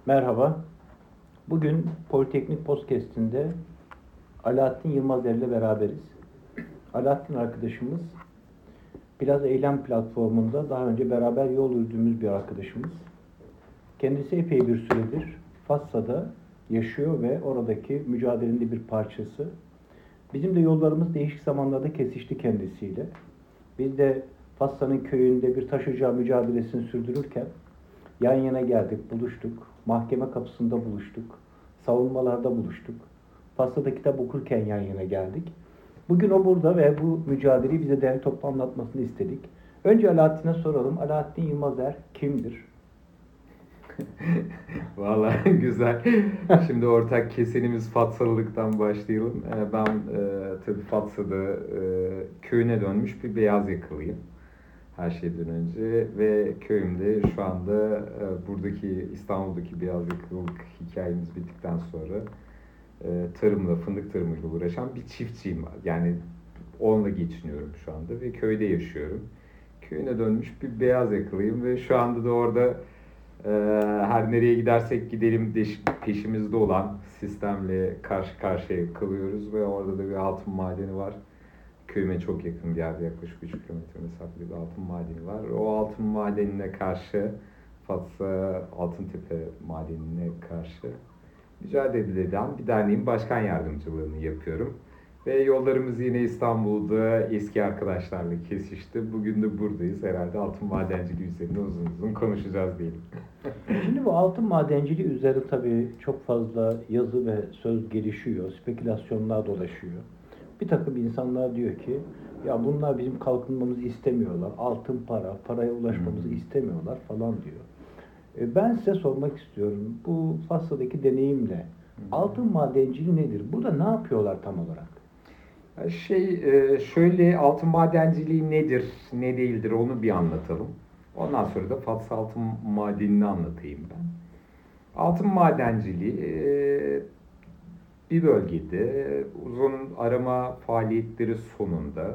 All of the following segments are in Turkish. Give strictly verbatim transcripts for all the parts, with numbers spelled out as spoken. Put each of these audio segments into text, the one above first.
Merhaba. Bugün Politeknik Podcast'inde Alaaddin Yılmazer ile beraberiz. Alaaddin arkadaşımız Biraz Eylem platformunda daha önce beraber yol yürüdüğümüz bir arkadaşımız. Kendisi epey bir süredir Fassa'da yaşıyor ve oradaki mücadelenin bir parçası. Bizim de yollarımız değişik zamanlarda kesişti kendisiyle. Biz de Fassa'nın köyünde bir taş ocağı mücadelesini sürdürürken yan yana geldik, buluştuk. Mahkeme kapısında buluştuk. Savunmalarda buluştuk. Fassa'da kitap okurken yan yana geldik. Bugün o burada ve bu mücadeleyi bize derli toplu anlatmasını istedik. Önce Alaaddin'e soralım. Alaaddin Yılmazer kimdir? Vallahi güzel. Şimdi ortak kesenimiz Fatsalılıktan başlayalım. Ben e, tabii Fatsa'da e, köyüne dönmüş bir beyaz yakalıyım. Her şeyden önce ve köyümde şu anda e, buradaki İstanbul'daki beyaz yakalılık hikayemiz bittikten sonra e, tarımla, fındık tarımıyla uğraşan bir çiftçiyim var. Yani onunla geçiniyorum şu anda ve köyde yaşıyorum. Köyüne dönmüş bir beyaz yakalıyım ve şu anda da orada e, her nereye gidersek gidelim peşimizde olan sistemle karşı karşıya kalıyoruz ve orada da bir altın madeni var. Köyüme çok yakın bir yerde, yaklaşık üç kilometre mesafede bir altın madeni var. O altın madenine karşı, Fatsa Altıntepe madenine karşı mücadele eden bir derneğin başkan yardımcılığını yapıyorum. Ve yollarımız yine İstanbul'da eski arkadaşlarla kesişti. Bugün de buradayız. Herhalde altın madenciliği üzerinde uzun uzun konuşacağız diyelim. Şimdi bu altın madenciliği üzerine tabii çok fazla yazı ve söz gelişiyor, spekülasyonlar dolaşıyor. Bir takım insanlar diyor ki, ya bunlar bizim kalkınmamızı istemiyorlar, altın para, paraya ulaşmamızı istemiyorlar falan diyor. E ben size sormak istiyorum, bu Fassa'daki deneyimle altın madenciliği nedir? Burada ne yapıyorlar tam olarak? Şey, şöyle altın madenciliği nedir, ne değildir onu bir anlatalım. Ondan sonra da Fatsa altın madenini anlatayım ben. Altın madenciliği bir bölgede uzun arama faaliyetleri sonunda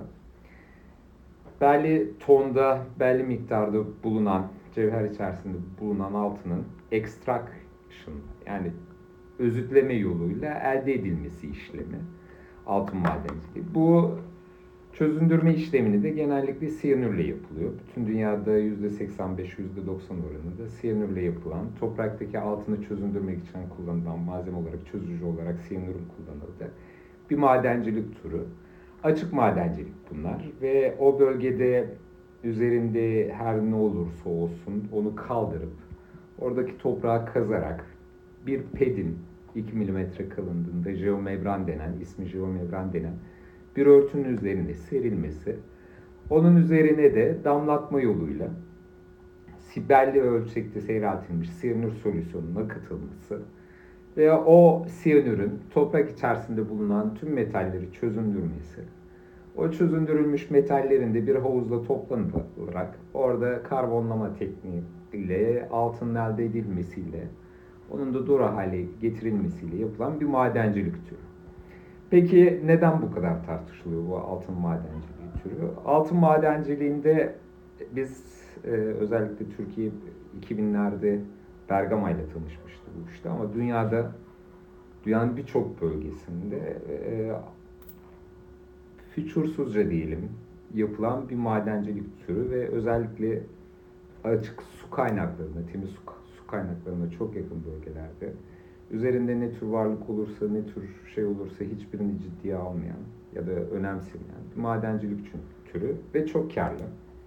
belli tonda, belli miktarda bulunan, cevher içerisinde bulunan altının extraction, yani özütleme yoluyla elde edilmesi işlemi altın madenciliği. Bu çözündürme işlemini de genellikle siyanürle yapılıyor. Bütün dünyada yüzde seksen beş yüzde doksan oranında siyanürle yapılan, topraktaki altını çözündürmek için kullanılan malzeme olarak, çözücü olarak siyanürün kullanıldığı bir madencilik türü. Açık madencilik bunlar ve o bölgede üzerinde her ne olursa olsun onu kaldırıp oradaki toprağı kazarak bir pedin iki milimetre kalınlığında jeomembran denen, ismi jeomembran denen bir örtünün üzerine serilmesi, onun üzerine de damlatma yoluyla belli ölçekte seyreltilmiş siyanür solüsyonuna akıtılması ve o siyanürün toprak içerisinde bulunan tüm metalleri çözündürmesi, o çözündürülmüş metallerin de bir havuzda toplanılarak orada karbonlama tekniğiyle altının elde edilmesiyle, onun da dura hale getirilmesiyle yapılan bir madencilik türü. Peki neden bu kadar tartışılıyor bu altın madenciliği türü? Altın madenciliğinde biz e, özellikle Türkiye iki binlerde Bergama ile tanışmıştı bu işte, ama dünyada dünyanın birçok bölgesinde e, fütursuzca diyelim yapılan bir madencilik türü ve özellikle açık su kaynaklarına, temiz su, su kaynaklarına çok yakın bölgelerde üzerinde ne tür varlık olursa, ne tür şey olursa hiçbirini ciddiye almayan ya da önemsemeyen bir madencilik türü ve çok karlı.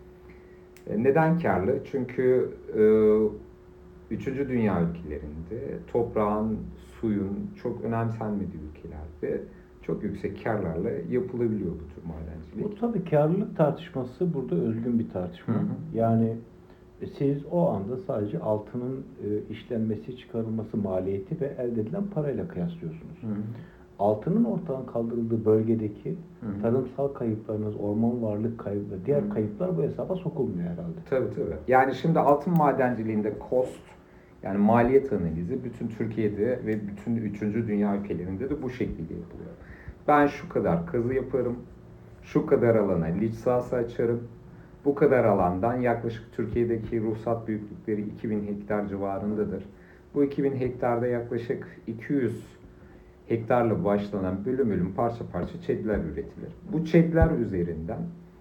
Neden karlı? Çünkü e, üçüncü dünya ülkelerinde toprağın, suyun çok önemsenmediği ülkelerde çok yüksek karlarla yapılabiliyor bu tür madencilik. Bu tabii karlılık tartışması burada özgün bir tartışma. Hı hı. Yani siz o anda sadece altının e, işlenmesi, çıkarılması maliyeti ve elde edilen parayla kıyaslıyorsunuz. Hı hı. Altının ortadan kaldırıldığı bölgedeki hı hı. tarımsal kayıplarınız, orman varlık kaybı, diğer hı hı. kayıplar bu hesaba sokulmuyor herhalde. Tabii tabii. Yani şimdi altın madenciliğinde cost, yani maliyet analizi bütün Türkiye'de ve bütün üçüncü dünya ülkelerinde de bu şekilde yapılıyor. Ben şu kadar kazı yaparım, şu kadar alana liç sahası açarım, bu kadar alandan yaklaşık Türkiye'deki ruhsat büyüklükleri iki bin hektar civarındadır. Bu iki bin hektarda yaklaşık iki yüz hektarla başlanan bölüm bölüm parça parça ÇED'ler üretilir. Bu ÇED'ler üzerinden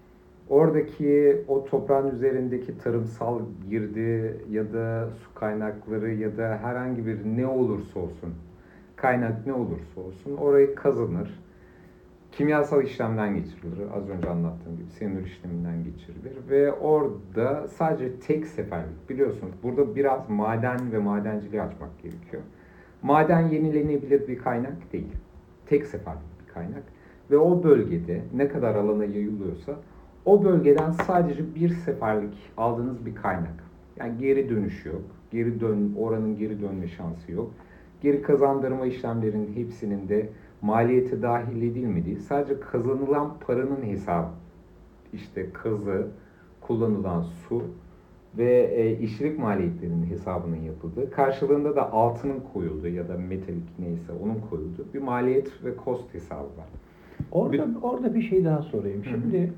oradaki o toprağın üzerindeki tarımsal girdi ya da su kaynakları ya da herhangi bir ne olursa olsun, kaynak ne olursa olsun orayı kazanır. Kimyasal işlemden geçirilir. Az önce anlattığım gibi siyanür işleminden geçirilir. Ve orada sadece tek seferlik, biliyorsunuz burada biraz maden ve madenciliği açmak gerekiyor. Maden yenilenebilir bir kaynak değil. Tek seferlik bir kaynak. Ve o bölgede ne kadar alana yayılıyorsa o bölgeden sadece bir seferlik aldığınız bir kaynak. Yani geri dönüşü yok. Geri dön, oranın geri dönme şansı yok. Geri kazandırma işlemlerinin hepsinin de maliyete dahil edilmediği, sadece kazanılan paranın hesabı, işte kazı, kullanılan su ve e, işçilik maliyetlerinin hesabının yapıldığı, karşılığında da altının koyulduğu ya da metalik neyse onun koyulduğu bir maliyet ve cost hesabı var. Orada bir, orada bir şey daha sorayım. Hı-hı. Şimdi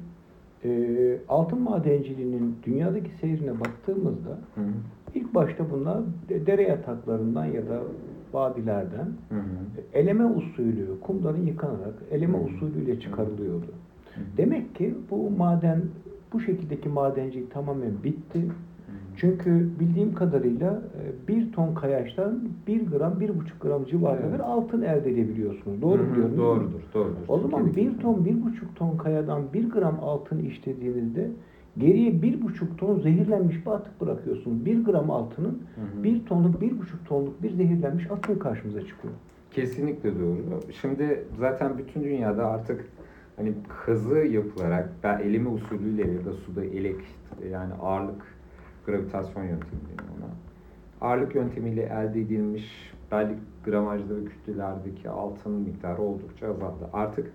e, altın madenciliğinin dünyadaki seyrine baktığımızda Hı-hı. ilk başta bunlar dere yataklarından ya da vadilerden hı hı. eleme usulü, kumların yıkanarak eleme hı hı. usulüyle çıkarılıyordu. Hı hı. Demek ki bu maden, bu şekildeki madencilik tamamen bitti. Hı hı. Çünkü bildiğim kadarıyla bir ton kayaçtan bir gram, bir buçuk gram civarında evet. bir altın elde edebiliyorsunuz. Doğru mu diyorum? Doğrudur, doğrudur. O zaman bir ton, bir buçuk ton kayadan bir gram altın işlediğinizde geriye bir buçuk ton zehirlenmiş bir atık bırakıyorsunuz. Bir gram altının hı hı. bir tonluk, bir buçuk tonluk bir zehirlenmiş atık karşımıza çıkıyor. Kesinlikle doğru. Şimdi zaten bütün dünyada artık hani kazı yapılarak, ben eleme usulüyle ya da suda elek, yani ağırlık gravitasyon yöntemi deniyor ona. Ağırlık yöntemiyle elde edilmiş belli gramajda ve kütlelerdeki altın miktarı oldukça azaldı. Artık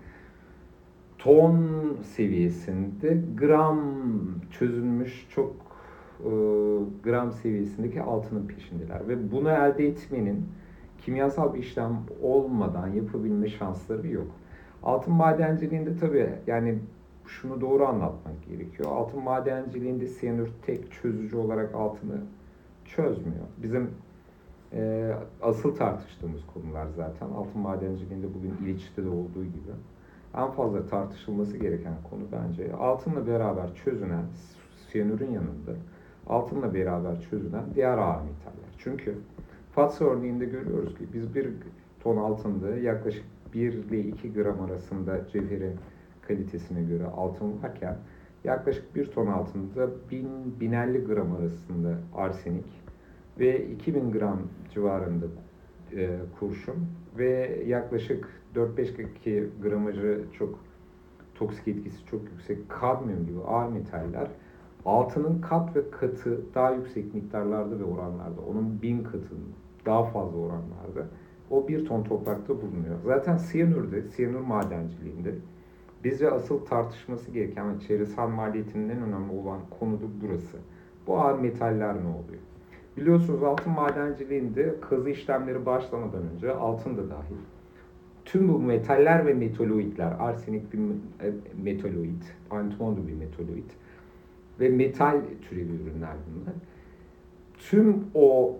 ton seviyesinde gram çözülmüş çok e, gram seviyesindeki altının peşindeler ve bunu elde etmenin kimyasal bir işlem olmadan yapabilme şansları yok. Altın madenciliğinde tabii yani şunu doğru anlatmak gerekiyor. Altın madenciliğinde siyanür tek çözücü olarak altını çözmüyor. Bizim e, asıl tartıştığımız konular zaten altın madenciliğinde bugün İliç'te de olduğu gibi en fazla tartışılması gereken konu bence altınla beraber çözünen, siyanürün yanında altınla beraber çözünen diğer ağır metaller. Çünkü Fatsa örneğinde görüyoruz ki biz bir ton altında yaklaşık bir ile iki gram arasında cevherin kalitesine göre altın varken yaklaşık bir ton altında bin bin elli gram arasında arsenik ve iki bin gram civarında e, kurşun ve yaklaşık dört beş gramajı çok toksik etkisi çok yüksek kadmiyum gibi ağır metaller altının kat ve katı daha yüksek miktarlarda ve oranlarda, onun bin katının daha fazla oranlarda o bir ton toprakta bulunuyor. Zaten siyanürde, siyanür madenciliğinde bizce asıl tartışması gereken ve çevresel maliyetinin en önemli olan konu da burası. Bu ağır metaller ne oluyor? Biliyorsunuz altın madenciliğinde kazı işlemleri başlamadan önce altın da dahil tüm bu metaller ve metaloidler, arsenik bir metaloid, antimon bir metaloid ve metal türevi ürünler bunlar. Tüm o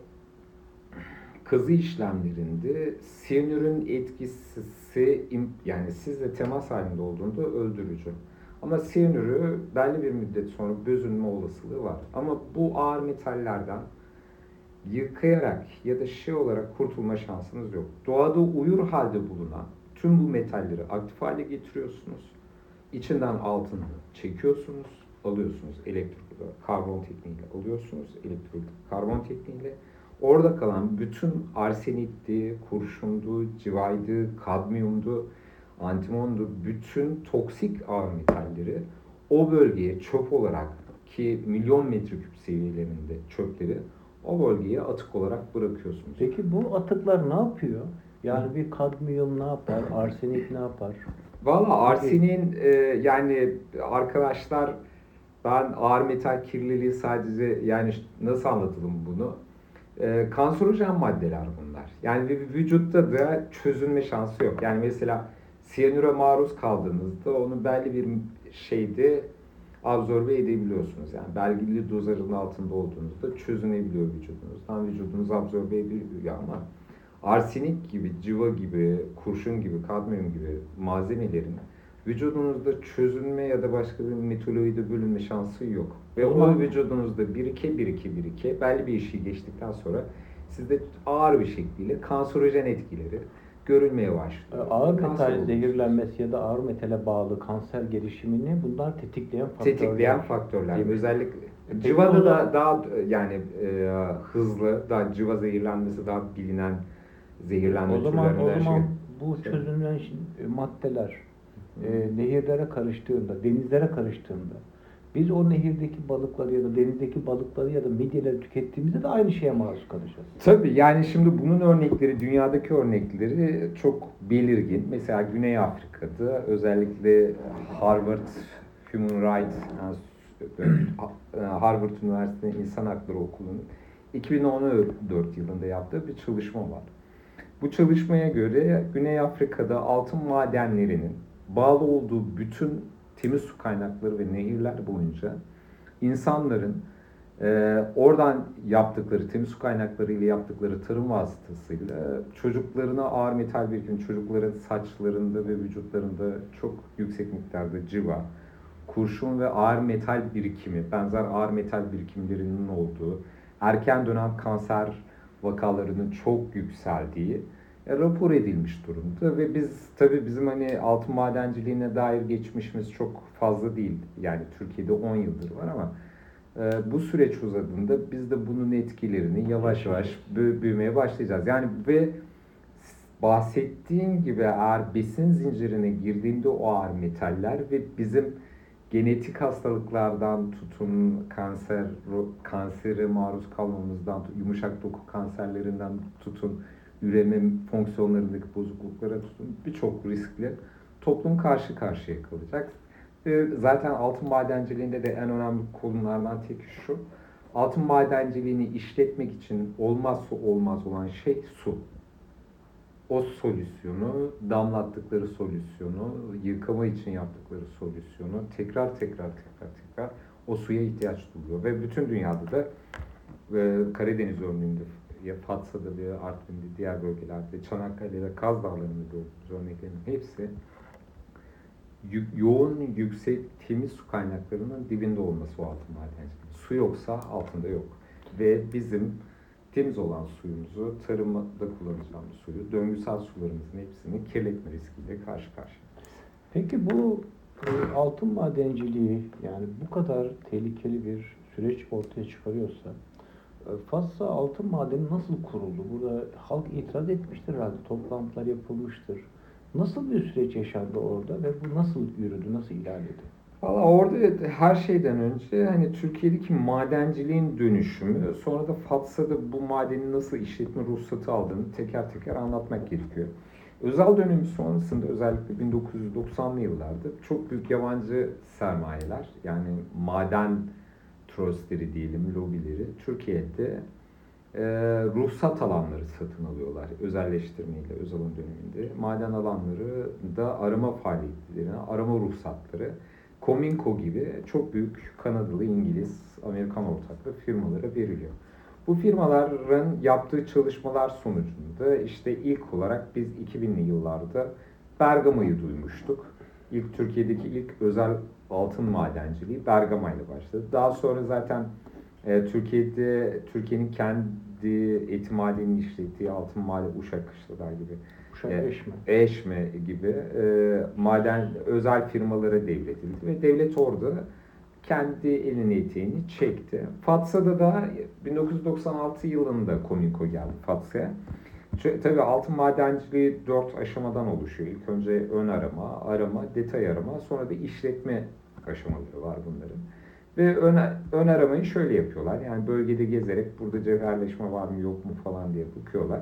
kazı işlemlerinde siyanürün etkisi, yani sizle temas halinde olduğunda öldürücü. Ama siyanürü belli bir müddet sonra bözünme olasılığı var. Ama bu ağır metallerden yıkayarak ya da şey olarak kurtulma şansınız yok. Doğada uyur halde bulunan tüm bu metalleri aktif hale getiriyorsunuz. İçinden altını çekiyorsunuz, alıyorsunuz elektrik karbon tekniğiyle alıyorsunuz, elektrik karbon tekniğiyle. Orada kalan bütün arsenikti, kurşundu, civaydı, kadmiyumdu, antimondu, bütün toksik ağır metalleri o bölgeye çöp olarak ki milyon metreküp seviyelerinde çöpleri o bölgeye atık olarak bırakıyorsunuz. Peki bu atıklar ne yapıyor? Yani bir kadmiyum ne yapar, arsenik ne yapar? Valla arseniğin e, yani arkadaşlar ben ağır metal kirliliği sadece yani nasıl anlatalım bunu? E, kanserojen maddeler bunlar. Yani vücutta da çözülme şansı yok. Yani mesela siyanüre maruz kaldığınızda onu belli bir şeyde absorbe edebiliyorsunuz. Yani belirli dozajın altında olduğunuzda çözünebiliyor vücudunuzdan. Vücudunuz absorbe edebiliyor ama arsenik gibi, civa gibi, kurşun gibi, kadmiyum gibi malzemelerin vücudunuzda çözünme ya da başka bir metalloide bölünme şansı yok. Ve o, o vücudunuzda birike birike birike belli bir işi geçtikten sonra sizde ağır bir şekilde kanserojen etkileri görülmeye başlıyor. Ağır metal zehirlenmesi ya da ağır metale bağlı kanser gelişimini bunlar tetikleyen faktörler. Tetikleyen faktörler. Özellikle civada da daha yani e, hızlı, daha civa zehirlenmesi daha bilinen zehirlenme türlerinden. O zaman, o zaman bu çözünen maddeler e, nehirlere karıştığında, denizlere karıştığında biz o nehirdeki balıkları ya da denizdeki balıkları ya da midyeleri tükettiğimizde de aynı şeye maruz kalacağız. Tabii yani şimdi bunun örnekleri, dünyadaki örnekleri çok belirgin. Mesela Güney Afrika'da özellikle Harvard Human Rights, Harvard Üniversitesi İnsan Hakları Okulu'nun iki bin on dört yılında yaptığı bir çalışma var. Bu çalışmaya göre Güney Afrika'da altın madenlerinin bağlı olduğu bütün temiz su kaynakları ve nehirler boyunca insanların e, oradan yaptıkları, temiz su kaynakları ile yaptıkları tarım vasıtasıyla çocuklarına ağır metal birikimi, çocukların saçlarında ve vücutlarında çok yüksek miktarda civa, kurşun ve ağır metal birikimi, benzer ağır metal birikimlerinin olduğu, erken dönem kanser vakalarının çok yükseldiği rapor edilmiş durumda ve biz tabii bizim hani altın madenciliğine dair geçmişimiz çok fazla değil. Yani Türkiye'de on yıldır var ama e, bu süreç uzadığında biz de bunun etkilerini yavaş yavaş bü- büyümeye başlayacağız. Yani ve bahsettiğim gibi eğer besin zincirine girdiğinde o ağır metaller ve bizim genetik hastalıklardan tutun kanser kansere maruz kalmamızdan, yumuşak doku kanserlerinden tutun üreme fonksiyonlarındaki bozukluklara tutun birçok riskle toplum karşı karşıya kalacak. Zaten altın madenciliğinde de en önemli konulardan tek şu, altın madenciliğini işletmek için olmazsa olmaz olan şey su. O solüsyonu, damlattıkları solüsyonu, yıkama için yaptıkları solüsyonu tekrar tekrar tekrar tekrar o suya ihtiyaç duyuyor. Ve bütün dünyada da Karadeniz örneğinde, ya Fatsa'da veya Artvin'de, diğer bölgelerde, Çanakkale'de, Kaz Dağları'nda gördüğümüz örneklerin hepsi yoğun, yüksek, temiz su kaynaklarının dibinde olması o altın madenciliği. Su yoksa altında yok. Ve bizim temiz olan suyumuzu, tarımda kullanacağımız suyu, döngüsel sularımızın hepsini kirletme riskiyle karşı karşıyayız. Peki bu e, altın madenciliği yani bu kadar tehlikeli bir süreç ortaya çıkarıyorsa Fatsa altın madeni nasıl kuruldu? Burada halk itiraz etmiştir herhalde, toplantılar yapılmıştır. Nasıl bir süreç yaşandı orada ve bu nasıl yürüdü, nasıl ilerledi? Valla orada her şeyden önce hani Türkiye'deki madenciliğin dönüşümü, sonra da Fatsa'da bu madenin nasıl işletme ruhsatı aldığını teker teker anlatmak gerekiyor. Özel dönemi sonrasında özellikle bin dokuz yüz doksanlı yıllarda çok büyük yabancı sermayeler, yani maden trustleri diyelim, lobileri Türkiye'de e, ruhsat alanları satın alıyorlar özelleştirmeyle, Özal'ın döneminde. Maden alanları da arama faaliyetlerine, arama ruhsatları Cominco gibi çok büyük Kanadalı, İngiliz, Amerikan ortaklı firmalara veriliyor. Bu firmaların yaptığı çalışmalar sonucunda işte ilk olarak biz iki binli yıllarda Bergama'yı duymuştuk. İlk Türkiye'deki ilk özel altın madenciliği Bergama ile başladı. Daha sonra zaten e, Türkiye'de Türkiye'nin kendi eti madenini işlettiği altın maden Uşak Kışladağ gibi, Uşak e, Eşme. Eşme gibi e, maden özel firmalara devredildi ve devlet orada kendi elini eteğini çekti. Fatsa'da da bin dokuz yüz doksan altı yılında Cominco geldi Fatsa'ya. Tabii altın madenciliği dört aşamadan oluşuyor. İlk önce ön arama, arama, detay arama, sonra da işletme aşamaları var bunların. Ve ön, ön aramayı şöyle yapıyorlar. Yani bölgede gezerek burada cevherleşme var mı yok mu falan diye bakıyorlar.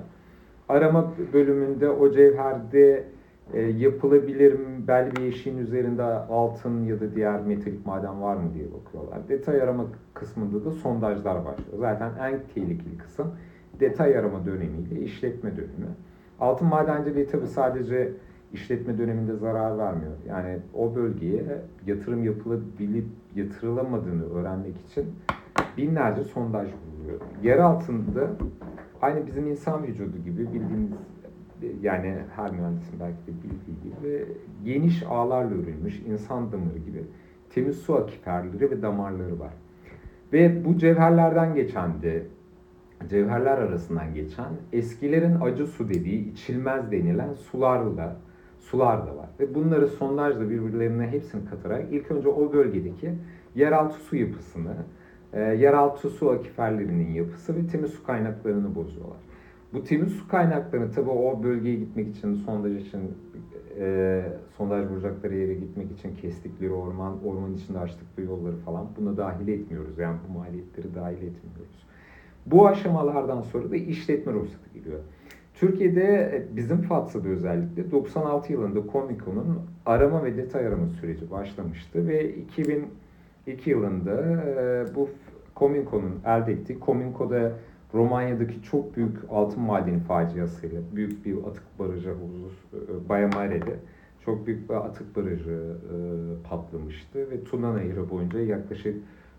Arama bölümünde o cevherde e, yapılabilir mi, belli bir eşiğin üzerinde altın ya da diğer metalik maden var mı diye bakıyorlar. Detay arama kısmında da sondajlar başlıyor. Zaten en tehlikeli kısım detay arama dönemiyle işletme dönemi. Altın madenciliği tabii sadece işletme döneminde zarar vermiyor. Yani o bölgeye yatırım yapılabilip yatırılamadığını öğrenmek için binlerce sondaj kuruluyor. Yer altında aynı bizim insan vücudu gibi bildiğimiz, yani her mühendisin belki de bildiği gibi geniş ağlarla örülmüş insan damarı gibi temiz su akiferleri ve damarları var. Ve bu cevherlerden geçen de cevherler arasından geçen eskilerin acı su dediği içilmez denilen sularla sular da var. Ve bunları sondajla birbirlerine hepsini katarak ilk önce o bölgedeki yeraltı su yapısını, e, yeraltı su akiferlerinin yapısı ve temiz su kaynaklarını bozuyorlar. Bu temiz su kaynaklarını tabii o bölgeye gitmek için, sondaj için, e, sondaj vuracakları yere gitmek için kestikleri orman, orman içinde açtıkları yolları falan buna dahil etmiyoruz. Yani bu maliyetleri dahil etmiyoruz. Bu aşamalardan sonra da işletme ruhsatı geliyor. Türkiye'de bizim Fatsa'da özellikle doksan altı yılında Cominco'nun arama ve detay arama süreci başlamıştı ve iki bin iki yılında bu Cominco'nun elde ettiği, Cominco'da Romanya'daki çok büyük altın madeni faciasıyla büyük bir atık barajı havuzu Bayamare'de çok büyük bir atık barajı patlamıştı ve Tuna Nehri boyunca yaklaşık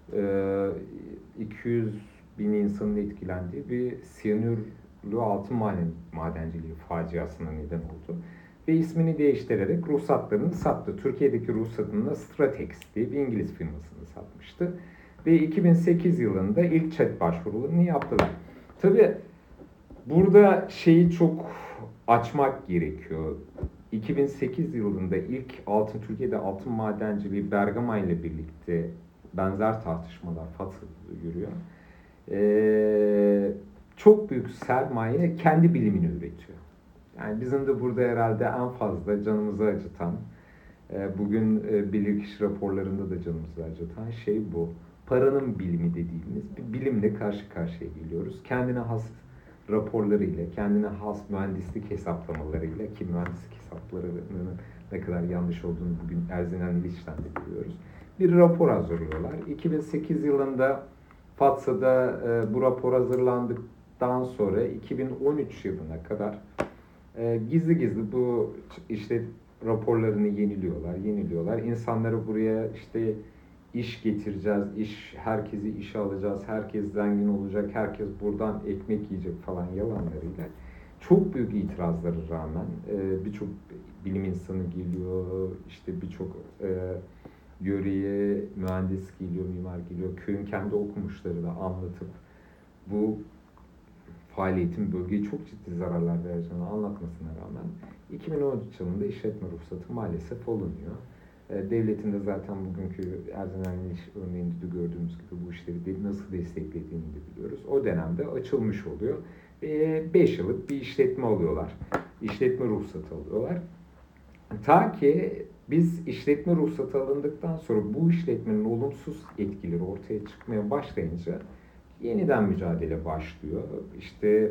iki yüz bin insanın etkilendiği bir siyanürlü altın maden, madenciliği faciasına neden oldu. Ve ismini değiştirerek ruhsatlarını sattı. Türkiye'deki ruhsatını da Stratex diye bir İngiliz firmasını satmıştı. Ve iki bin sekiz yılında ilk chat başvurularını yaptılar. Tabii burada şeyi çok açmak gerekiyor. iki bin sekiz yılında ilk altın Türkiye'de altın madenciliği Bergama ile birlikte benzer tartışmalar Fatsa'da yürüyor. Ee, çok büyük sermaye kendi bilimini üretiyor. Yani bizim de burada herhalde en fazla canımızı acıtan, bugün bilirkişi raporlarında da canımızı acıtan şey bu. Paranın bilimi dediğimiz bir bilimle karşı karşıya geliyoruz. Kendine has raporlarıyla, kendine has mühendislik hesaplamalarıyla, ki mühendislik hesaplarının ne kadar yanlış olduğunu bugün Erzincan İliç'ten de biliyoruz. Bir rapor hazırlıyorlar. iki bin sekiz yılında Fatsa'da e, bu rapor hazırlandıktan sonra iki bin on üç yılına kadar e, gizli gizli bu işte raporlarını yeniliyorlar, yeniliyorlar. İnsanları buraya işte iş getireceğiz, iş herkesi işe alacağız, herkes zengin olacak, herkes buradan ekmek yiyecek falan yalanlarıyla çok büyük itirazlara rağmen e, birçok bilim insanı geliyor, işte birçok e, yöreye mühendis geliyor, mimar geliyor, köyün kendi okumuşları da anlatıp bu faaliyetin bölgeye çok ciddi zararlar vereceğini anlatmasına rağmen iki bin on üç yılında işletme ruhsatı maalesef alınıyor. Devletin de zaten bugünkü Erzincan İliç örneğinde de gördüğümüz gibi bu işleri de nasıl desteklediğini de biliyoruz. O dönemde açılmış oluyor ve beş yıllık bir işletme alıyorlar. İşletme ruhsatı alıyorlar. Ta ki biz işletme ruhsatı alındıktan sonra bu işletmenin olumsuz etkileri ortaya çıkmaya başlayınca yeniden mücadele başlıyor. İşte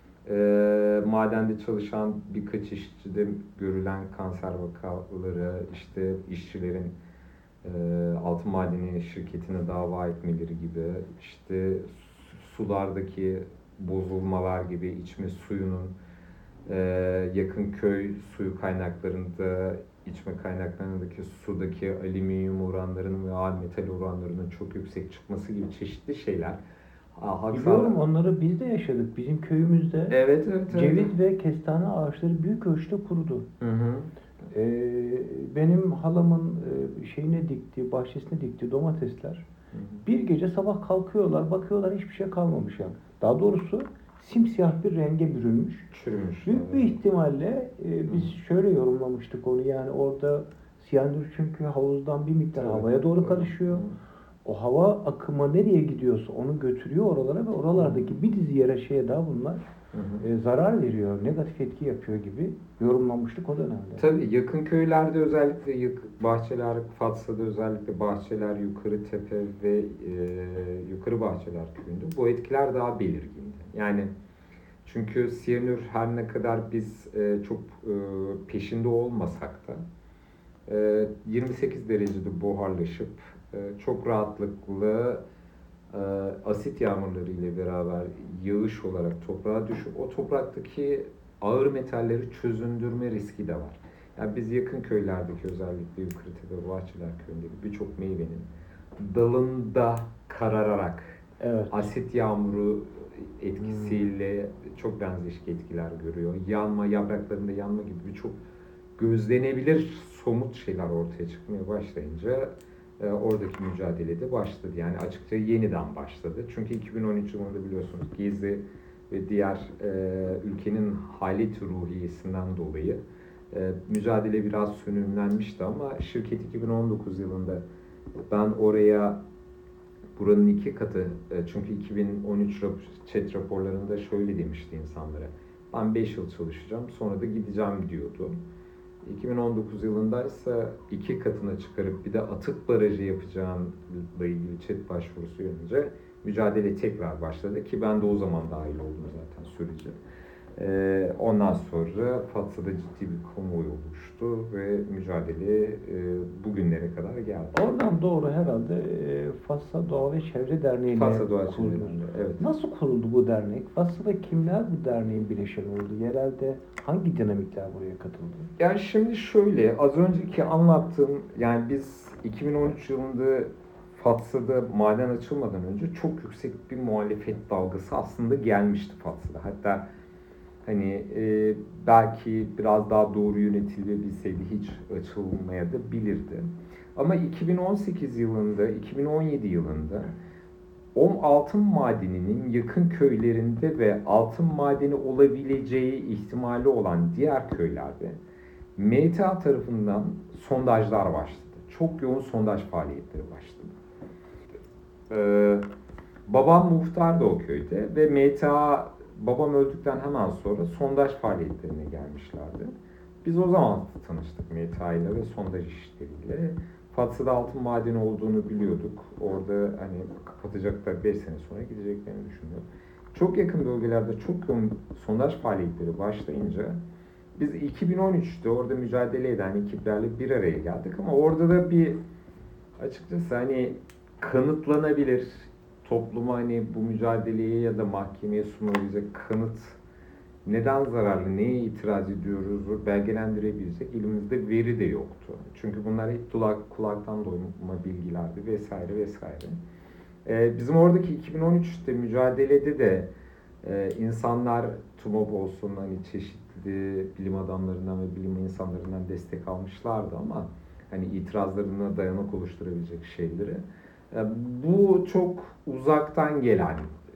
e, madende çalışan birkaç işçide görülen kanser vakaları, işte işçilerin e, altın madeni şirketine dava etmeleri gibi, işte sulardaki bozulmalar gibi, içme suyunun e, yakın köy suyu kaynaklarında, içme kaynaklarındaki sudaki alüminyum oranlarının ve ağır metal oranlarının çok yüksek çıkması gibi çeşitli şeyler. Aa, Biliyorum onları biz de yaşadık. Bizim köyümüzde evet, evet, ceviz evet. ve kestane ağaçları büyük ölçüde kurudu. Hı hı. Ee, benim halamın e, şeyine diktiği, bahçesine diktiği domatesler hı hı. bir gece sabah kalkıyorlar, bakıyorlar hiçbir şey kalmamış yani. Daha doğrusu simsiyah bir renge bürünmüş. Çürümüş. Büyük evet. bir ihtimalle e, biz hı. şöyle yorumlamıştık onu, yani orada siyanür çünkü havuzdan bir miktar evet. havaya doğru evet. karışıyor. Hı. O hava akımı nereye gidiyorsa onu götürüyor oralara ve oralardaki bir dizi yere şeye daha bunlar hı hı. E, zarar veriyor, negatif etki yapıyor gibi yorumlamıştık o dönemde. Tabii yakın köylerde özellikle Bahçeler, Fatsa'da özellikle Bahçeler, Yukarı Tepe ve e, Yukarı Bahçeler köyünde bu etkiler daha belirgindi. Yani çünkü siyanür her ne kadar biz e, çok e, peşinde olmasak da e, yirmi sekiz derecede buharlaşıp çok rahatlıkla asit yağmurları ile beraber yağış olarak toprağa düşüp o topraktaki ağır metalleri çözündürme riski de var. Yani biz yakın köylerdeki özellikle Yukarıtepe, Bahçeler Köyü'ndeki birçok meyvenin dalında karararak Evet. asit yağmuru etkisiyle hmm. çok benzeşik etkiler görüyor. Yanma, yapraklarında yanma gibi birçok gözlenebilir somut şeyler ortaya çıkmaya başlayınca e, oradaki mücadele de başladı. Yani açıkça yeniden başladı. Çünkü iki bin on üç yılında biliyorsunuz Gezi ve diğer e, ülkenin halet ruhiyesinden dolayı e, mücadele biraz sönümlenmişti ama şirket iki bin on dokuz yılında ben oraya buranın iki katı, e, çünkü iki bin on üç chat raporlarında şöyle demişti insanlara, ben beş yıl çalışacağım sonra da gideceğim diyordu. iki bin on dokuz yılında ise iki katına çıkarıp bir de atık barajı yapacağımla ilgili chat başvurusu yönünce mücadele tekrar başladı ki ben de o zaman dahil oldum zaten sürece. Ee, ondan sonra Fatsa'da ciddi bir kamuoyu oluştu ve mücadele e, bugünlere kadar geldi. Oradan doğru herhalde e, Fatsa Doğa ve Çevre Derneği'ne Fatsa Doğa Çevre Derneği, evet. Nasıl kuruldu bu dernek? Fatsa'da kimler bu derneğin bileşeni oldu? Yerelde hangi dinamikler buraya katıldı? Yani şimdi şöyle, az önceki anlattığım, yani biz iki bin on üç yılında Fatsa'da maden açılmadan önce çok yüksek bir muhalefet dalgası aslında gelmişti Fatsa'da. Hatta hani e, belki biraz daha doğru yönetilebilseydi hiç açılmaya da bilirdi. Ama iki bin on sekiz yılında, iki bin on yedi yılında o altın madeninin yakın köylerinde ve altın madeni olabileceği ihtimali olan diğer köylerde M T A tarafından sondajlar başladı. Çok yoğun sondaj faaliyetleri başladı. Ee, babam muhtar da o köyde ve M T A babam öldükten hemen sonra sondaj faaliyetlerine gelmişlerdi. Biz o zaman tanıştık M T A ile ve sondaj işleriyle. Fatsa'da altın madeni olduğunu biliyorduk. Orada hani kapatacaklar, beş sene sonra gideceklerini düşünüyor. Çok yakın bölgelerde çok yoğun sondaj faaliyetleri başlayınca biz iki bin on üçte orada mücadele eden ekiplerle bir araya geldik ama orada da bir açıkçası hani kanıtlanabilir, topluma hani bu mücadeleye ya da mahkemeye sunabilecek kanıt, neden zararlı, neye itiraz ediyoruz belgelendirebilecek elimizde veri de yoktu. Çünkü bunlar hep kulak, kulaktan doyma bilgilerdi vesaire vesaire. Ee, bizim oradaki iki bin on üçte mücadelede de e, insanlar TUMOP olsun hani çeşitli bilim adamlarından ve bilim insanlarından destek almışlardı ama hani itirazlarına dayanak oluşturabilecek şeyleri. E, bu çok uzaktan gelen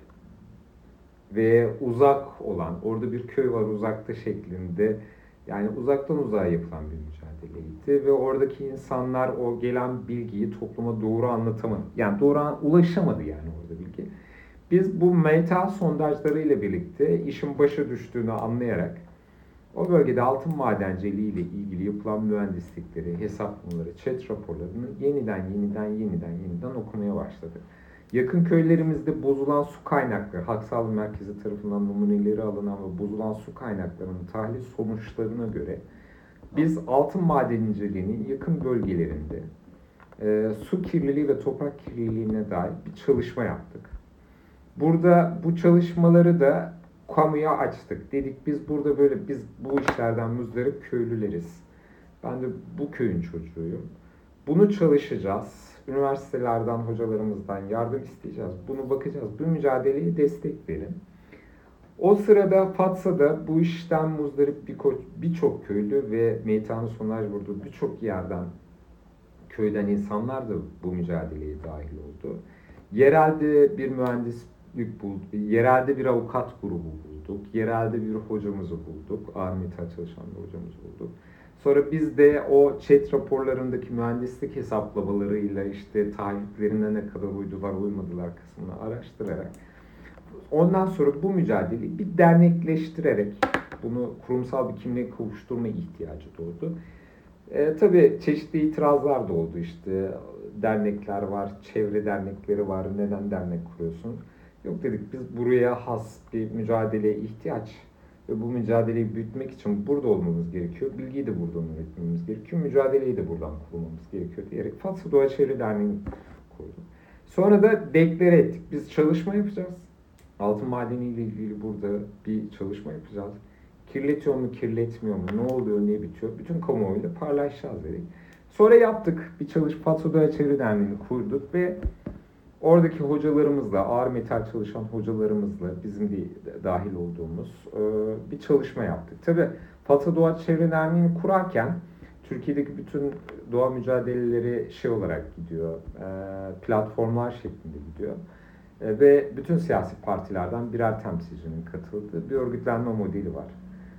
ve uzak olan, orada bir köy var uzakta şeklinde, yani uzaktan uzağa yapılan bir mücadeleydi ve oradaki insanlar o gelen bilgiyi topluma doğru anlatamadı. Yani doğru ulaşamadı yani orada bilgi. Biz bu M T A sondajları ile birlikte işin başa düştüğünü anlayarak o bölgede altın madenciliği ile ilgili yapılan mühendislikleri, hesaplamaları, chat raporlarını yeniden yeniden yeniden yeniden okumaya başladık. Yakın köylerimizde bozulan su kaynakları, Halk Sağlığı Merkezi tarafından numuneleri alınan ve bozulan su kaynaklarının tahlil sonuçlarına göre biz altın madenciliğinin yakın bölgelerinde e, su kirliliği ve toprak kirliliğine dair bir çalışma yaptık. Burada bu çalışmaları da kamuya açtık. Dedik biz burada böyle, biz bu işlerden müzdarip köylüleriz. Ben de bu köyün çocuğuyum. Bunu çalışacağız. Üniversitelerden, hocalarımızdan yardım isteyeceğiz. Bunu bakacağız. Bu mücadeleye destek verin. O sırada Fatsa'da bu işten muzdarip birçok köylü ve M T A'nın sondaj vurduğu birçok yerden, köyden insanlar da bu mücadeleye dahil oldu. Yerelde bir mühendislik bulduk. Yerelde bir avukat grubu bulduk. Yerelde bir hocamızı bulduk. ağır metal çalışan bir hocamızı bulduk. Sonra biz de o chat raporlarındaki mühendislik hesaplamalarıyla işte taahhütlerine ne kadar uydular uymadılar kısmını araştırarak ondan sonra bu mücadeleyi bir dernekleştirerek bunu kurumsal bir kimliğe kavuşturma ihtiyacı doğdu. E, tabii çeşitli itirazlar da oldu işte. Dernekler var, çevre dernekleri var, neden dernek kuruyorsun? Yok dedik, biz buraya has bir mücadeleye ihtiyaç ve bu mücadeleyi büyütmek için burada olmamız gerekiyor. Bilgiyi de buradan üretmemiz gerekiyor. Mücadeleyi de buradan kurmamız gerekiyor diyerek Fatsa Doğa Çevre Derneği'ni kurduk. Sonra da deklare ettik. Biz çalışma yapacağız. Altın madeni ile ilgili burada bir çalışma yapacağız. Kirletiyor mu, kirletmiyor mu, ne oluyor, ne bitiyor? Bütün kamuoyuyla paylaşacağız dedik. Sonra yaptık. Bir çalış Fatsa Doğa Çevre Derneği'ni kurduk ve oradaki hocalarımızla, ağır metal çalışan hocalarımızla, bizim de dahil olduğumuz bir çalışma yaptık. Tabii Fatsa Doğa Çevre Derneği'ni kurarken Türkiye'deki bütün doğa mücadeleleri şey olarak gidiyor, platformlar şeklinde gidiyor. Ve bütün siyasi partilerden birer temsilcinin katıldığı bir örgütlenme modeli var.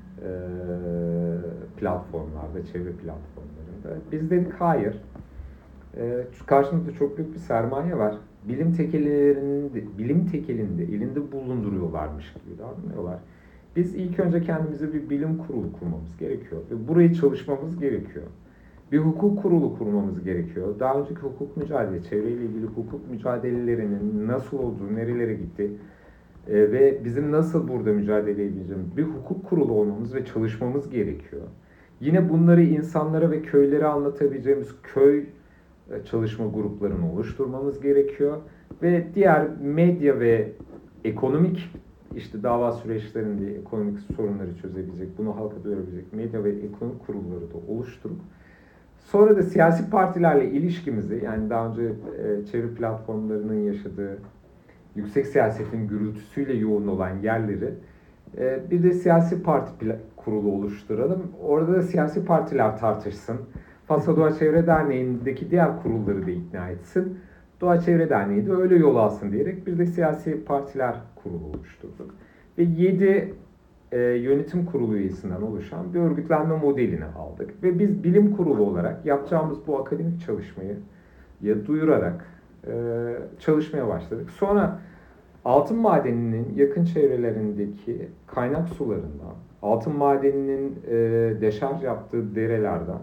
Platformlarda, çevre platformlarında. Biz dedik hayır. Karşımızda çok büyük bir sermaye var. Bilim tekellerinde, bilim tekelinde elinde bulunduruyorlarmış gibi davranıyorlar. Biz ilk önce kendimize bir bilim kurulu kurmamız gerekiyor ve burayı çalışmamız gerekiyor. Bir hukuk kurulu kurmamız gerekiyor. Daha önceki hukuk mücadele, çevreyle ilgili hukuk mücadelelerinin nasıl olduğu, nerelere gitti e, ve bizim nasıl burada mücadele edeceğimiz bir hukuk kurulu olmamız ve çalışmamız gerekiyor. Yine bunları insanlara ve köylere anlatabileceğimiz köy çalışma gruplarını oluşturmamız gerekiyor ve diğer medya ve ekonomik işte dava süreçlerinde ekonomik sorunları çözebilecek, bunu halka duyurabilecek medya ve ekonomik kurulları da oluşturup sonra da siyasi partilerle ilişkimizi, yani daha önce e, çevre platformlarının yaşadığı yüksek siyasetin gürültüsüyle yoğun olan yerleri e, bir de siyasi parti kurulu oluşturalım. Orada da siyasi partiler tartışsın. Fatsa Doğa Çevre Derneği'ndeki diğer kurulları da ikna etsin. Doğa Çevre Derneği de öyle yol alsın diyerek bir de siyasi partiler kurulu oluşturduk. Ve yedi e, yönetim kurulu üyesinden oluşan bir örgütlenme modelini aldık. Ve biz bilim kurulu olarak yapacağımız bu akademik çalışmayı ya duyurarak e, çalışmaya başladık. Sonra altın madeninin yakın çevrelerindeki kaynak sularından, altın madeninin e, deşarj yaptığı derelerden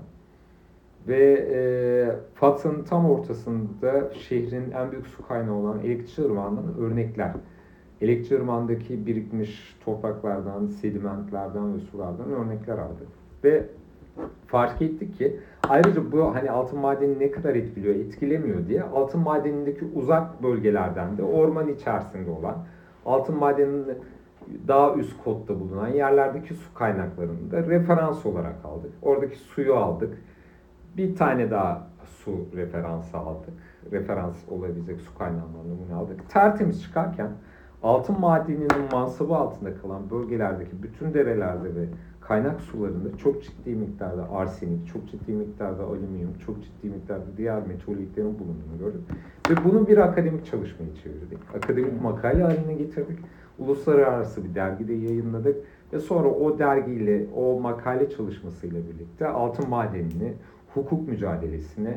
ve e, Fatsa'nın tam ortasında şehrin en büyük su kaynağı olan Elekçiırmağı'ndan örnekler. Elekçiırmağı'ndaki birikmiş topraklardan, sedimentlerden ve sulardan örnekler aldık. Ve fark ettik ki ayrıca bu hani altın madeni ne kadar etkiliyor, etkilemiyor diye altın madenindeki uzak bölgelerden de orman içerisinde olan altın madeninin daha üst kotta bulunan yerlerdeki su kaynaklarını da referans olarak aldık. Oradaki suyu aldık. Bir tane daha su referansı aldık. Referans olabilecek su kaynağından numune aldık. Tertemiz çıkarken altın madeninin mansabı altında kalan bölgelerdeki bütün derelerde ve kaynak sularında çok ciddi miktarda arsenik, çok ciddi miktarda alüminyum, çok ciddi miktarda diğer metalliklerin bulunduğunu gördük. Ve bunu bir akademik çalışmaya çevirdik. Akademik makale haline getirdik. Uluslararası bir dergide yayınladık. Ve sonra o dergiyle, o makale çalışmasıyla birlikte altın madenini, hukuk mücadelesine,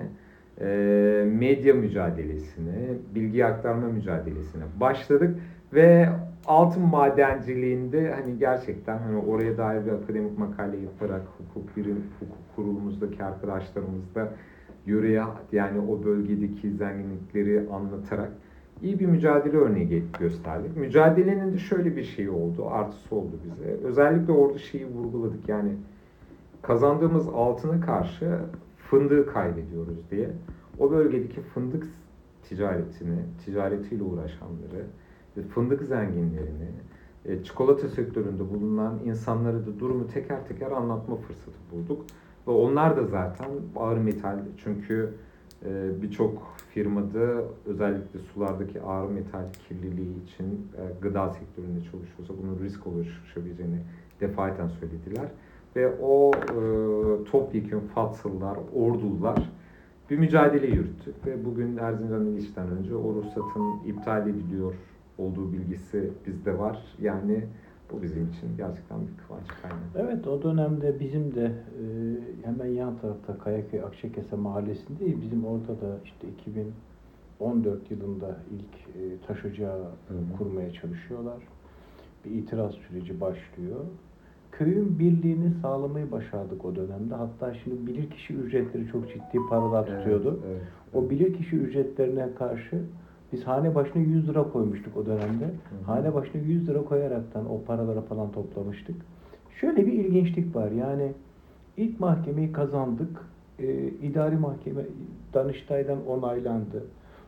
medya mücadelesine, bilgi aktarma mücadelesine başladık. Ve altın madenciliğinde hani gerçekten hani oraya dair bir akademik makale yaparak hukuk birim, hukuk kurulumuzdaki arkadaşlarımızla yöreye yani o bölgedeki zenginlikleri anlatarak iyi bir mücadele örneği gösterdik. Mücadelenin de şöyle bir şey oldu, artısı oldu bize. Özellikle orada şeyi vurguladık yani kazandığımız altına karşı fındığı kaybediyoruz diye. O bölgedeki fındık ticaretini, ticaretiyle uğraşanları, fındık zenginlerini, çikolata sektöründe bulunan insanlara da durumu teker teker anlatma fırsatı bulduk. Ve onlar da zaten ağır metal çünkü birçok firmada özellikle sulardaki ağır metal kirliliği için gıda sektöründe çalışıyorsa bunun risk oluşabileceğini defaten söylediler. Ve o e, topyekun Fatsalılar, Ordulular bir mücadele yürüttük. Ve bugün Erzincan İliç'ten önce o ruhsatın iptal ediliyor olduğu bilgisi bizde var. Yani bu bizim için gerçekten bir kıvanç kaynağı. Evet, o dönemde bizim de e, hemen yan tarafta Kayaköy Akçakese Mahallesi'ndeyiz. Bizim orada da işte iki bin on dört yılında ilk e, taş ocağı Hı-hı. kurmaya çalışıyorlar. Bir itiraz süreci başlıyor. Köyün birliğini sağlamayı başardık o dönemde. Hatta şimdi bilirkişi ücretleri çok ciddi paralar tutuyordu. Evet, evet, evet. O bilirkişi ücretlerine karşı biz hane başına yüz lira koymuştuk o dönemde. Hı hı. Hane başına yüz lira koyaraktan o paraları falan toplamıştık. Şöyle bir ilginçlik var. Yani ilk mahkemeyi kazandık. Ee, idari mahkeme Danıştay'dan onaylandı.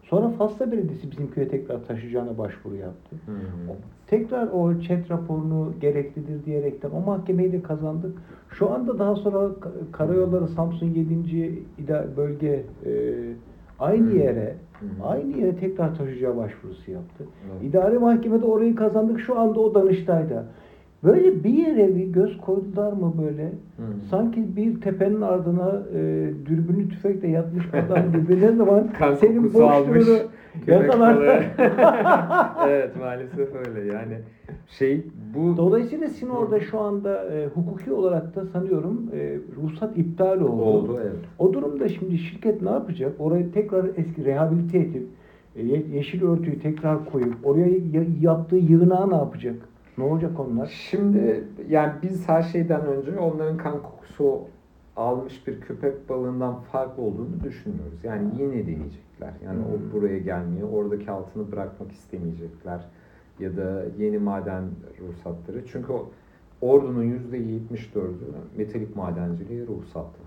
Sonra Fasla Belediyesi bizim köye tekrar taşıyacağına başvuru yaptı. Hı hı. Tekrar o ÇED raporunu gereklidir diyerekten o mahkemeyi de kazandık. Şu anda daha sonra Karayolları Samsun yedinci bölge e, aynı Hı. yere Hı. aynı yere tekrar taşıyacağı başvurusu yaptı. Evet. İdari mahkemede orayı kazandık. Şu anda o Danıştay'da. Böyle bir yere bir göz koydular mı böyle? Hı. Sanki bir tepenin ardına e, dürbünlü tüfekle yatmış adam gibi ne zaman Kan senin kokusu almış boşluğunu köpek yakalar. balığı. Evet, maalesef öyle. Yani şey bu Dolayısıyla sizin orada şu anda e, hukuki olarak da sanıyorum e, ruhsat iptal oldu. oldu, evet. O durumda şimdi şirket ne yapacak? Orayı tekrar eski rehabilite edip e, ye- yeşil örtüyü tekrar koyup oraya y- yaptığı yığınağı ne yapacak? Ne olacak onlar? Şimdi yani biz her şeyden önce onların kan kokusu almış bir köpek balığından farklı olduğunu düşünmüyoruz. Yani yine deneyecekler. Yani Hmm. o buraya gelmiyor, oradaki altını bırakmak istemeyecekler. Ya da yeni maden ruhsatları. Çünkü o Ordu'nun yüzde yetmiş dördü metalik madenciliğe ruhsatlı.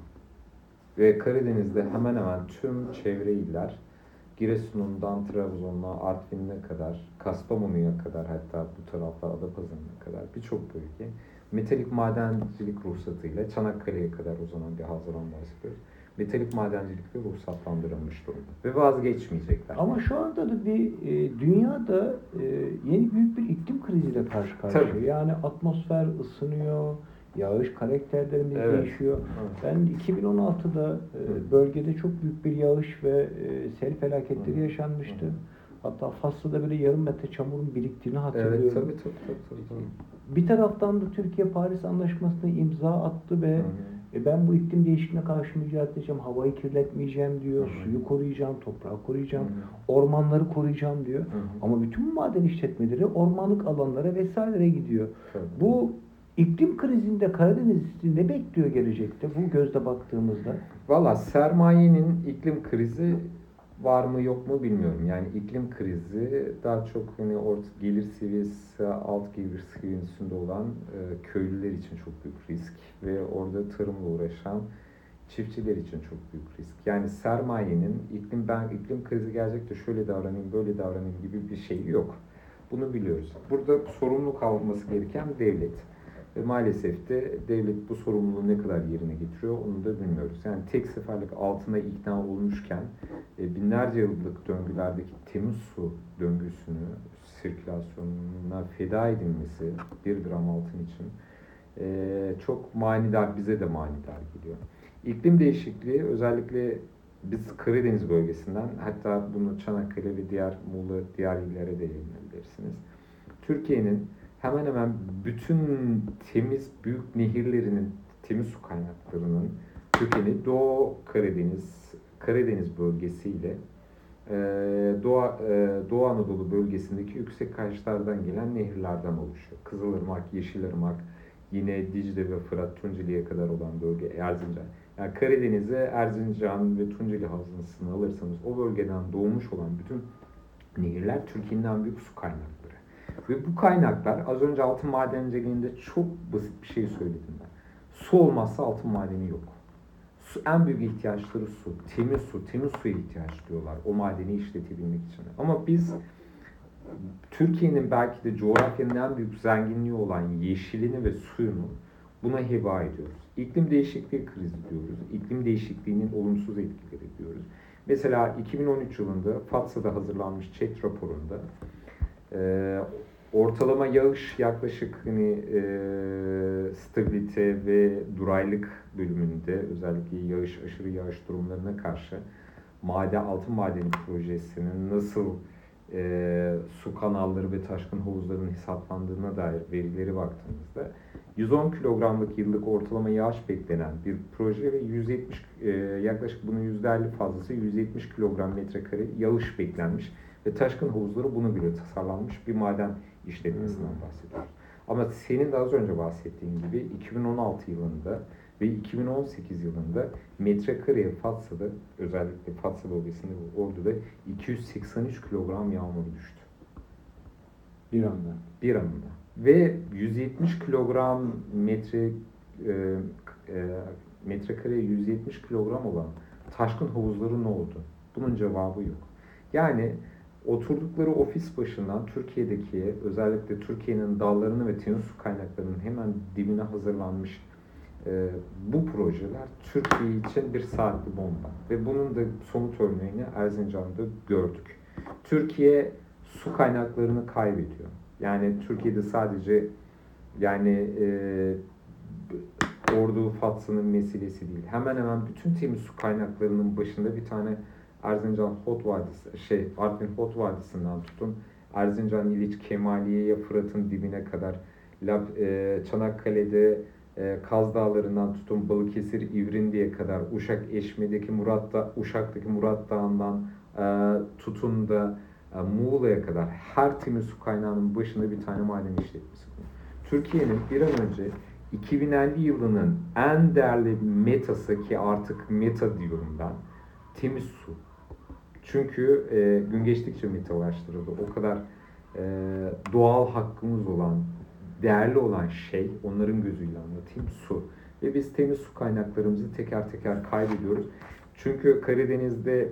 Ve Karadeniz'de hemen hemen tüm çevre iller, Giresun'undan Trabzon'a, Artvin'e kadar, Kastamonu'ya kadar, hatta bu tarafta Adapazarı'na kadar birçok bölge metalik madencilik ruhsatıyla Çanakkale'ye kadar uzanan bir havzadan bahsediyoruz. Metalik madencilikle ruhsatlandırılmış durumda ve vazgeçmeyecekler. Ama şu anda da bir e, dünyada e, yeni büyük bir iklim kriziyle karşı karşıya. Tabii. Yani atmosfer ısınıyor, yağış karakterlerimiz Evet. değişiyor. Evet. Ben iki bin on altıda e, bölgede çok büyük bir yağış ve e, sel felaketleri Hı. yaşanmıştı. Hı. Hatta Faslı'da böyle yarım metre çamurun biriktiğini hatırlıyorum. Evet, tabii tabii tabii. tabii, tabii. Bir taraftan da Türkiye Paris Anlaşması'na imza attı ve Hı hı. e, ben bu iklim değişikliğine karşı mücadele edeceğim, havayı kirletmeyeceğim diyor, Hı hı. suyu koruyacağım, toprağı koruyacağım, Hı hı. ormanları koruyacağım diyor. Hı hı. Ama bütün bu maden işletmeleri ormanlık alanlara vesairelere gidiyor. Tabii. Bu iklim krizinde Karadeniz'i ne bekliyor gelecekte bu gözle baktığımızda? Valla sermayenin iklim krizi var mı yok mu bilmiyorum. Yani iklim krizi daha çok hani orta gelir seviyesi, alt gelir seviyesinde olan e, köylüler için çok büyük risk ve orada tarımla uğraşan çiftçiler için çok büyük risk. Yani sermayenin iklim ben iklim krizi gelecek de şöyle davranayım, böyle davranayım gibi bir şey yok. Bunu biliyoruz. Burada sorumluluk alması gereken devlet. Ve maalesef de devlet bu sorumluluğu ne kadar yerine getiriyor onu da bilmiyoruz. Yani tek seferlik altına ikna olmuşken e, binlerce yıllık döngülerdeki temiz su döngüsünü sirkülasyonuna feda edilmesi bir gram altın için e, çok manidar, bize de manidar geliyor. İklim değişikliği özellikle biz Karadeniz bölgesinden, hatta bunu Çanakkale ve diğer Muğla, diğer illere de yayınlayabilirsiniz. Türkiye'nin hemen hemen bütün temiz büyük nehirlerinin, temiz su kaynaklarının kökeni Doğu Karadeniz, Karadeniz bölgesiyle Doğu, Doğu Anadolu bölgesindeki yüksek kayaçlardan gelen nehirlerden oluşuyor. Kızılırmak, Yeşilırmak, yine Dicle ve Fırat, Tunceli'ye kadar olan bölge Erzincan. Yani Karadeniz'e Erzincan ve Tunceli havzasını alırsanız o bölgeden doğmuş olan bütün nehirler Türkiye'nin en büyük su kaynakları. Ve bu kaynaklar, az önce altın madenciliğinde çok basit bir şey söyledim ben. Su olmazsa altın madeni yok. Su, en büyük ihtiyaçları su. Temiz su, temiz suya ihtiyaç duyuyorlar o madeni işletebilmek için. Ama biz Türkiye'nin belki de coğrafyanın en büyük zenginliği olan yeşilini ve suyunu buna heba ediyoruz. İklim değişikliği krizi diyoruz. İklim değişikliğinin olumsuz etkileri diyoruz. Mesela iki bin on üç yılında Fatsa'da hazırlanmış ÇED raporunda e, ortalama yağış yaklaşık hani e, stabilite ve duraylık bölümünde, özellikle yağış, aşırı yağış durumlarına karşı maden, altın madeni projesinin nasıl e, su kanalları ve taşkın havuzlarının hesaplandığına dair verileri baktığımızda yüz on kilogramlık yıllık ortalama yağış beklenen bir proje ve yüz yetmiş e, yaklaşık bunun yüzde elli fazlası yüz yetmiş kilogram metrekare yağış beklenmiş ve taşkın havuzları buna göre tasarlanmış bir maden işletmesinden bahsediyoruz. Ama senin de az önce bahsettiğin gibi iki bin on altı yılında ve iki bin on sekiz yılında metrekareye Fatsa'da, özellikle Fatsa bölgesinde ve Ordu'da iki yüz seksen üç kilogram yağmur düştü. Bir anda. Bir anda. Ve yüz yetmiş kilogram metre e, e, metrekareye yüz yetmiş kilogram olan taşkın havuzları ne oldu? Bunun cevabı yok. Yani oturdukları ofis başından Türkiye'deki, özellikle Türkiye'nin dallarını ve temiz su kaynaklarının hemen dibine hazırlanmış e, bu projeler Türkiye için bir saatli bomba. Ve bunun da somut örneğini Erzincan'da gördük. Türkiye su kaynaklarını kaybediyor. Yani Türkiye'de sadece yani e, Ordu, Fatsa'nın meselesi değil. Hemen hemen bütün temiz su kaynaklarının başında bir tane Erzincan Hot Vadisi, şey Artvin Hot Vadisi'nden tutun Erzincan, İliç, Kemaliye'ye, Fırat'ın dibine kadar, Lab, e, Çanakkale'de e, Kaz Dağları'ndan tutun Balıkesir, İvrindi'ye kadar, Uşak, Eşme'deki Murat da, Uşak'taki Murat Dağı'ndan e, tutun da e, Muğla'ya kadar her temiz su kaynağının başında bir tane maden işletmesi. Türkiye'nin bir an önce iki bin elli yılının en değerli metası, ki artık meta diyorum ben, temiz su. Çünkü e, gün geçtikçe metalaştırıldı. O kadar e, doğal hakkımız olan, değerli olan şey onların gözüyle anlatayım, su. Ve biz temiz su kaynaklarımızı teker teker kaybediyoruz. Çünkü Karadeniz'de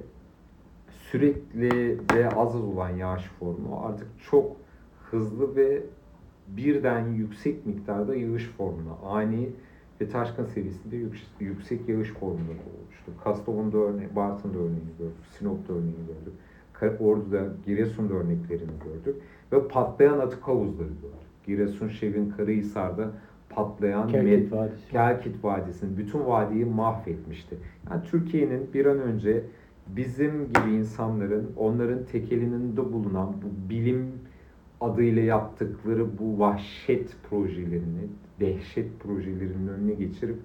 sürekli ve az az olan yağış formu artık çok hızlı ve birden yüksek miktarda yağış formuna, ani ve taşkın seviyesinde yüksek yağış formunda oluştu. Kastamonu'da örneği, Bartın'da örneğini gördük, Sinop'ta örneğini gördük, Ordu'da, Giresun'da örneklerini gördük ve patlayan atık havuzları gördük. Giresun, Şevin, Karahisar'da patlayan Kelkit Vadisi. Kelkit Vadisi'nin bütün vadiyi mahvetmişti. Yani Türkiye'nin bir an önce bizim gibi insanların, onların tekelinde bulunan bu bilim adıyla yaptıkları bu vahşet projelerini, dehşet projelerinin önüne geçirip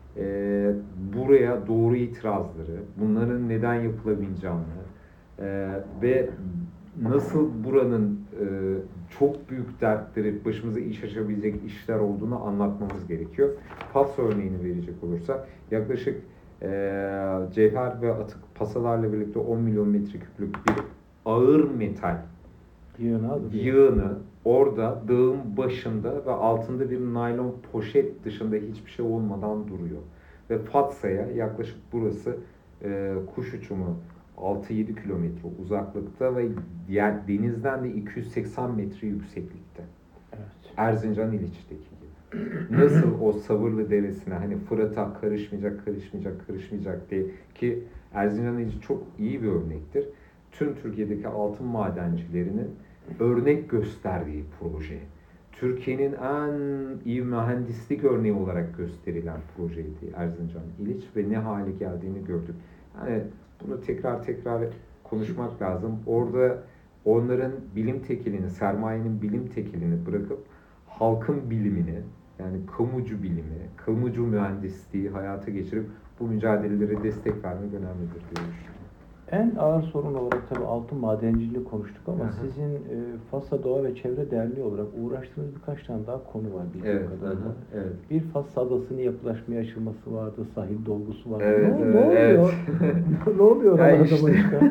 e, buraya doğru itirazları, bunların neden yapılabileceğini e, ve nasıl buranın e, çok büyük dertleri, başımıza iş açabilecek işler olduğunu anlatmamız gerekiyor. Fatsa örneğini verecek olursak yaklaşık e, cevher ve atık pasalarla birlikte on milyon metreküplük bir ağır metal Yığını, yığını orada dağın başında ve altında bir naylon poşet dışında hiçbir şey olmadan duruyor. Ve Fatsa'ya yaklaşık burası e, kuş uçumu altı yedi kilometre uzaklıkta ve diğer denizden de iki yüz seksen metre yükseklikte. Evet. Erzincan İliç'teki gibi. Nasıl o Savırlı Deresi'ne hani Fırat'a karışmayacak, karışmayacak, karışmayacak diye, ki Erzincan İliç çok iyi bir örnektir. Tüm Türkiye'deki altın madencilerinin örnek gösterdiği proje. Türkiye'nin en iyi mühendislik örneği olarak gösterilen projeydi Erzincan İliç ve ne hale geldiğini gördük. Yani bunu tekrar tekrar konuşmak lazım. Orada onların bilim tekelini, sermayenin bilim tekelini bırakıp halkın bilimini, yani kamucu bilimi, kamucu mühendisliği hayata geçirip bu mücadelelere destek vermek önemlidir diye düşünüyorum. En ağır sorun olarak tabii altın madenciliği konuştuk ama Hı-hı. sizin e, Fas'a Doğa ve Çevre Derneği olarak uğraştığınız birkaç tane daha konu var bildiğim Evet, kadarıyla. hı-hı, evet. Bir Fas adasının yapılaşmaya açılması vardı, sahil dolgusu vardı. Evet, ne, evet, ne oluyor? evet. Ne oluyor Ya orada işte. başka?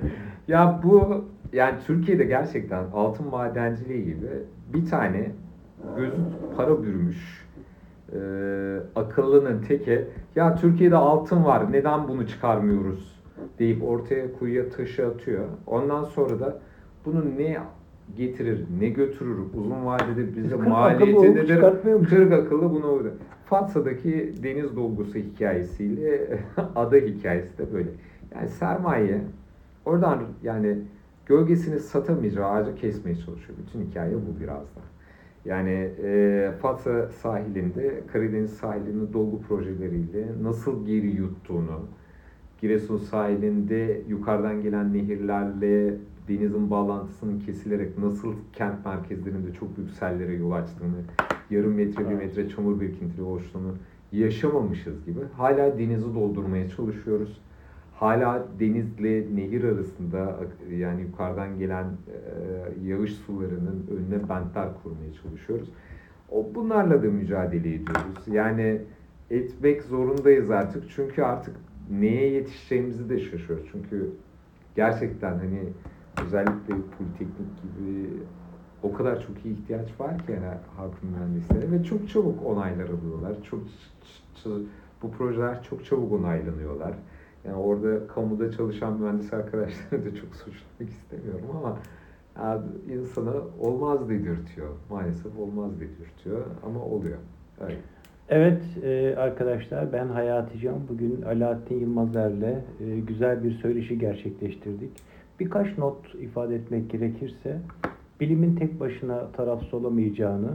Ya bu, yani Türkiye'de gerçekten altın madenciliği gibi bir tane gözü para bürümüş e, akıllının teki, ya Türkiye'de altın var neden bunu çıkarmıyoruz deyip ortaya kuyuya taşı atıyor. Ondan sonra da bunu ne getirir, ne götürür, uzun vadede bize maliyeti nedir? Kırk akıllı bunu orada. Fatsa'daki deniz dolgusu hikayesiyle ada hikayesi de böyle. Yani sermaye oradan yani gölgesini satamayacağı ağacı kesmeye çalışıyor. Bütün hikaye bu biraz da. Yani e, Fatsa sahilinde, Karadeniz sahilinde dolgu projeleriyle nasıl geri yuttuğunu, Giresun sahilinde yukarıdan gelen nehirlerle denizin bağlantısının kesilerek nasıl kent merkezlerinde çok büyük sellere yol açtığını, yarım metre bir metre çamur birikintili oluştuğunu yaşamamışız gibi. Hala denizi doldurmaya çalışıyoruz. Hala denizle nehir arasında yani yukarıdan gelen e, yağış sularının önüne bentler kurmaya çalışıyoruz. O bunlarla da mücadele ediyoruz. Yani etmek zorundayız artık. Çünkü artık neye yetişeceğimizi de şaşırıyoruz. Çünkü gerçekten hani özellikle politeknik gibi o kadar çok iyi ihtiyaç var ki yani halkın mühendislere ve çok çabuk onaylar alıyorlar. Çok bu projeler çok çabuk onaylanıyorlar. Yani orada kamuda çalışan mühendis arkadaşları da çok suçlamak istemiyorum ama yani insana olmaz dedirtiyor. Maalesef olmaz dedirtiyor ama oluyor. Öyle. Evet e, arkadaşlar, ben Hayati Can. Bugün Alaaddin Yılmazer'le e, güzel bir söyleşi gerçekleştirdik. Birkaç not ifade etmek gerekirse, bilimin tek başına tarafsız olamayacağını,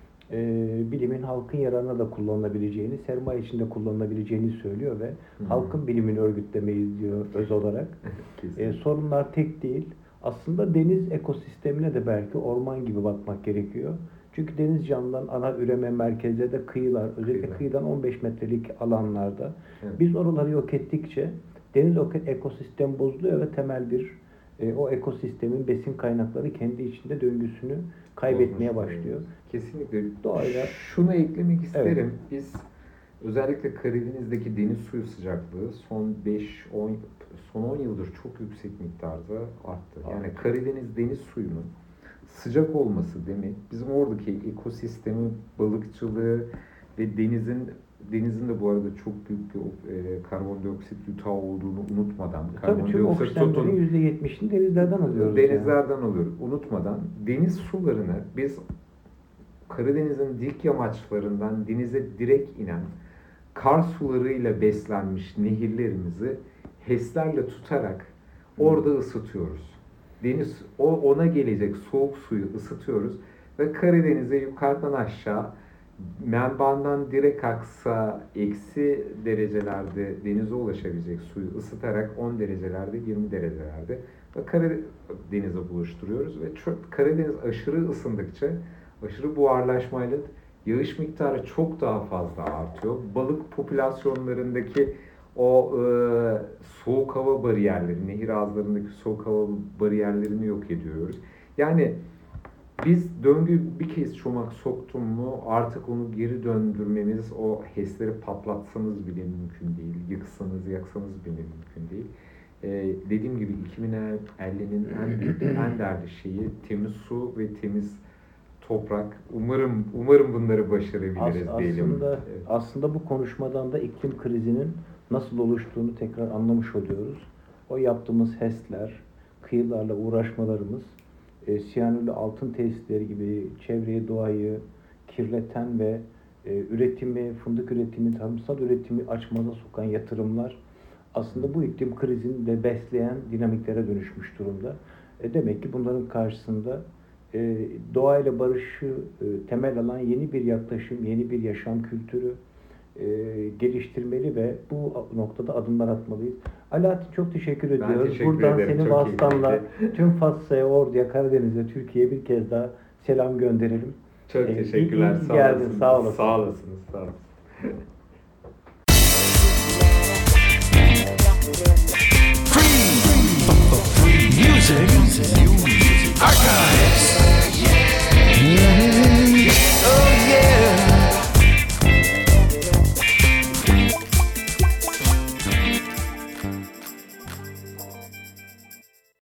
e, bilimin halkın yararına da kullanılabileceğini, sermaye içinde kullanılabileceğini söylüyor ve hmm. halkın bilimini örgütlemeyiz diyor öz olarak. e, sorunlar tek değil. Aslında deniz ekosistemine de belki orman gibi bakmak gerekiyor. Çünkü deniz canlıların ana üreme merkezleri de kıyılar, özellikle Kıyılar. kıyıdan on beş metrelik alanlarda. Evet. Biz oraları yok ettikçe deniz ekosistem bozuluyor ve temel bir e, o ekosistemin besin kaynakları kendi içinde döngüsünü kaybetmeye Olmuş. başlıyor. Kesinlikle. Doğayla. Şunu eklemek isterim. Evet. Biz özellikle Karadeniz'deki deniz suyu sıcaklığı son beş on son on yıldır çok yüksek miktarda arttı. Yani evet. Karadeniz deniz suyunun sıcak olması demek bizim oradaki ekosistemi, balıkçılığı ve denizin denizin de bu arada çok büyük bir e, karbondioksit yutağı olduğunu unutmadan, tabii tüm oksijenlerin yüzde yetmişini denizlerden alıyoruz. Denizlerden yani. alıyoruz. Unutmadan deniz sularını biz Karadeniz'in dik yamaçlarından denize direkt inen kar sularıyla beslenmiş nehirlerimizi HES'lerle tutarak orada ısıtıyoruz. Deniz o ona gelecek soğuk suyu ısıtıyoruz ve Karadeniz'e yukarıdan aşağı menbaından direkt aksa eksi derecelerde denize ulaşabilecek suyu ısıtarak on derecelerde yirmi derecelerde ve Karadeniz'e buluşturuyoruz ve çok, Karadeniz aşırı ısındıkça aşırı buharlaşmayla yağış miktarı çok daha fazla artıyor. Balık popülasyonlarındaki o e, soğuk hava bariyerleri, nehir ağızlarındaki soğuk hava bariyerlerini yok ediyoruz. Yani biz döngü bir kez çomak soktum mu artık onu geri döndürmemiz, o HES'leri patlatsanız bile mümkün değil. Yıksanız, yaksanız bile mümkün değil. Ee, dediğim gibi iki bin ellinin en büyük, en değerli şeyi temiz su ve temiz toprak. Umarım umarım bunları başarabiliriz As, diyelim. Aslında, evet. aslında bu konuşmadan da iklim krizinin nasıl oluştuğunu tekrar anlamış oluyoruz. O yaptığımız HES'ler, kıyılarla uğraşmalarımız, e, siyanürlü altın tesisleri gibi çevreyi, doğayı kirleten ve e, üretimi, fındık üretimi, tarımsal üretimi açmaza sokan yatırımlar aslında bu iklim krizini de besleyen dinamiklere dönüşmüş durumda. E, demek ki bunların karşısında e, doğayla barışı e, temel alan yeni bir yaklaşım, yeni bir yaşam kültürü e, geliştirmeli ve bu noktada adımlar atmalıyız. Alaaddin, çok teşekkür ediyoruz. Teşekkür Buradan ederim. senin çok vasıtanla tüm Fatsa'ya, Ordu'ya, Karadeniz'e, Türkiye'ye bir kez daha selam gönderelim. Çok ee, teşekkürler. İyi, iyi sağ geldin. Olasın. Sağ olasın. Sağ olasınız. Sağ olasın. Free, free, free music.